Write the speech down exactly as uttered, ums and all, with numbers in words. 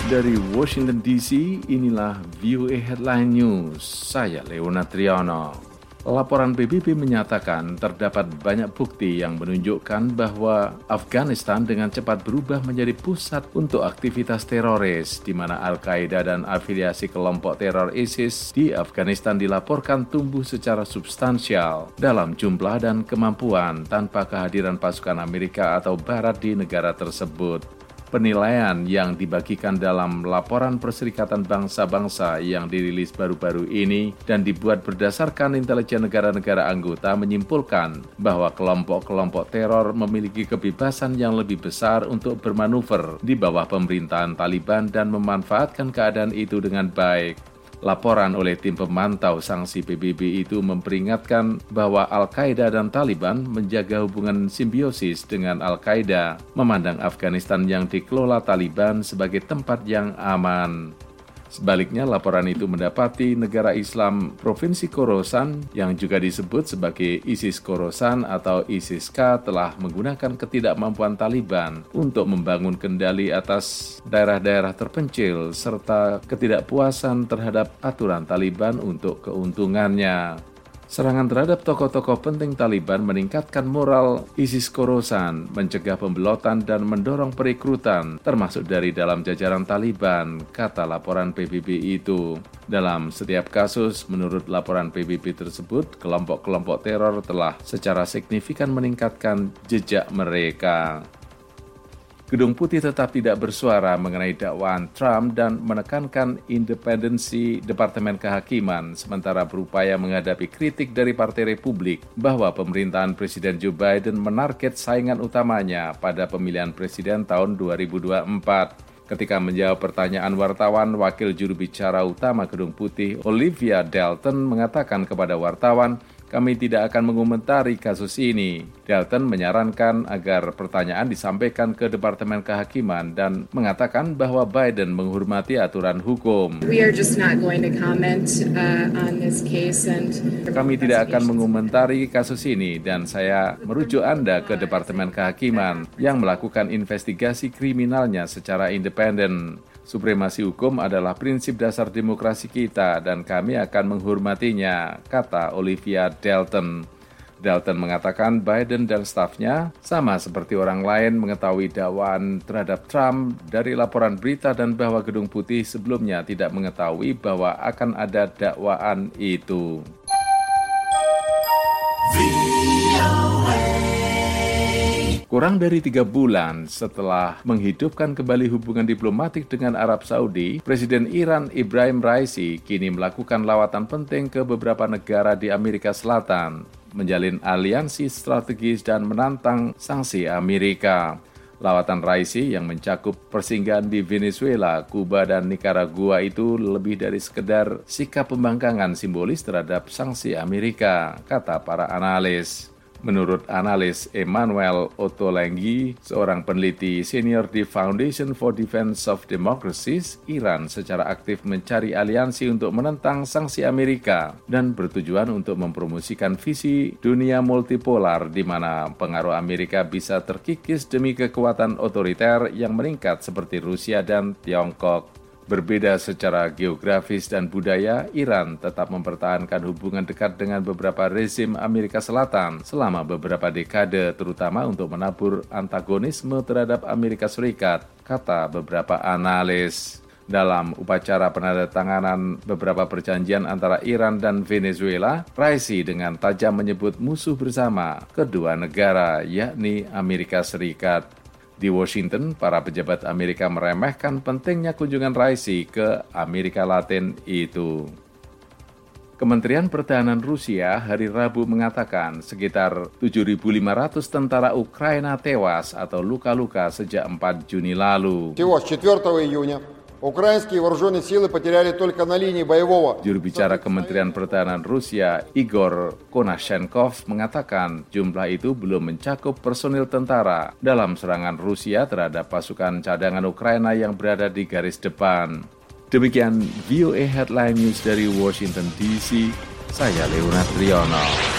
Dari Washington D C, inilah V O A Headline News. Saya Leonard Triono. Laporan P B B menyatakan terdapat banyak bukti yang menunjukkan bahwa Afghanistan dengan cepat berubah menjadi pusat untuk aktivitas teroris, di mana Al-Qaeda dan afiliasi kelompok teror ISIS di Afghanistan dilaporkan tumbuh secara substansial dalam jumlah dan kemampuan tanpa kehadiran pasukan Amerika atau Barat di negara tersebut. Penilaian yang dibagikan dalam laporan Perserikatan Bangsa-Bangsa yang dirilis baru-baru ini dan dibuat berdasarkan intelijen negara-negara anggota menyimpulkan bahwa kelompok-kelompok teror memiliki kebebasan yang lebih besar untuk bermanuver di bawah pemerintahan Taliban dan memanfaatkan keadaan itu dengan baik. Laporan oleh tim pemantau sanksi P B B itu memperingatkan bahwa Al-Qaeda dan Taliban menjaga hubungan simbiosis dengan Al-Qaeda, memandang Afghanistan yang dikelola Taliban sebagai tempat yang aman. Sebaliknya, laporan itu mendapati negara Islam Provinsi Khorasan yang juga disebut sebagai ISIS Khorasan atau ISIS-K telah menggunakan ketidakmampuan Taliban untuk membangun kendali atas daerah-daerah terpencil serta ketidakpuasan terhadap aturan Taliban untuk keuntungannya. Serangan terhadap tokoh-tokoh penting Taliban meningkatkan moral ISIS Khorasan, mencegah pembelotan dan mendorong perekrutan, termasuk dari dalam jajaran Taliban, kata laporan P B B itu. Dalam setiap kasus, menurut laporan P B B tersebut, kelompok-kelompok teror telah secara signifikan meningkatkan jejak mereka. Gedung Putih tetap tidak bersuara mengenai dakwaan Trump dan menekankan independensi Departemen Kehakiman sementara berupaya menghadapi kritik dari Partai Republik bahwa pemerintahan Presiden Joe Biden menarget saingan utamanya pada pemilihan presiden tahun dua ribu dua puluh empat. Ketika menjawab pertanyaan wartawan, Wakil Juru Bicara Utama Gedung Putih, Olivia Dalton, mengatakan kepada wartawan, "Kami tidak akan mengomentari kasus ini." Dalton menyarankan agar pertanyaan disampaikan ke Departemen Kehakiman dan mengatakan bahwa Biden menghormati aturan hukum. We are just not going to comment uh, on this case and Kami tidak akan mengomentari kasus ini dan saya merujuk Anda ke Departemen Kehakiman yang melakukan investigasi kriminalnya secara independen. Supremasi hukum adalah prinsip dasar demokrasi kita dan kami akan menghormatinya, kata Olivia Dalton. Dalton mengatakan Biden dan stafnya sama seperti orang lain mengetahui dakwaan terhadap Trump dari laporan berita dan bahwa Gedung Putih sebelumnya tidak mengetahui bahwa akan ada dakwaan itu. Kurang dari tiga bulan setelah menghidupkan kembali hubungan diplomatik dengan Arab Saudi, Presiden Iran Ibrahim Raisi kini melakukan lawatan penting ke beberapa negara di Amerika Selatan, menjalin aliansi strategis dan menantang sanksi Amerika. Lawatan Raisi yang mencakup persinggahan di Venezuela, Kuba, dan Nicaragua itu lebih dari sekedar sikap pembangkangan simbolis terhadap sanksi Amerika, kata para analis. Menurut analis Emmanuel Ottolenghi, seorang peneliti senior di Foundation for Defense of Democracies, Iran secara aktif mencari aliansi untuk menentang sanksi Amerika dan bertujuan untuk mempromosikan visi dunia multipolar di mana pengaruh Amerika bisa terkikis demi kekuatan otoriter yang meningkat seperti Rusia dan Tiongkok. Berbeda secara geografis dan budaya, Iran tetap mempertahankan hubungan dekat dengan beberapa rezim Amerika Selatan selama beberapa dekade, terutama untuk menabur antagonisme terhadap Amerika Serikat, kata beberapa analis. Dalam upacara penandatanganan beberapa perjanjian antara Iran dan Venezuela, Raisi dengan tajam menyebut musuh bersama kedua negara, yakni Amerika Serikat. Di Washington, para pejabat Amerika meremehkan pentingnya kunjungan Raisi ke Amerika Latin itu. Kementerian Pertahanan Rusia hari Rabu mengatakan sekitar tujuh ribu lima ratus tentara Ukraina tewas atau luka-luka sejak empat Juni lalu. Украинские вооруженные силы потеряли только на линии боевого. Juru bicara Kementerian Pertahanan Rusia, Igor Konashenkov, mengatakan jumlah itu belum mencakup personil tentara dalam serangan Rusia terhadap pasukan cadangan Ukraina yang berada di garis depan. Demikian V O A Headline News dari Washington D C, saya Leonard Triono.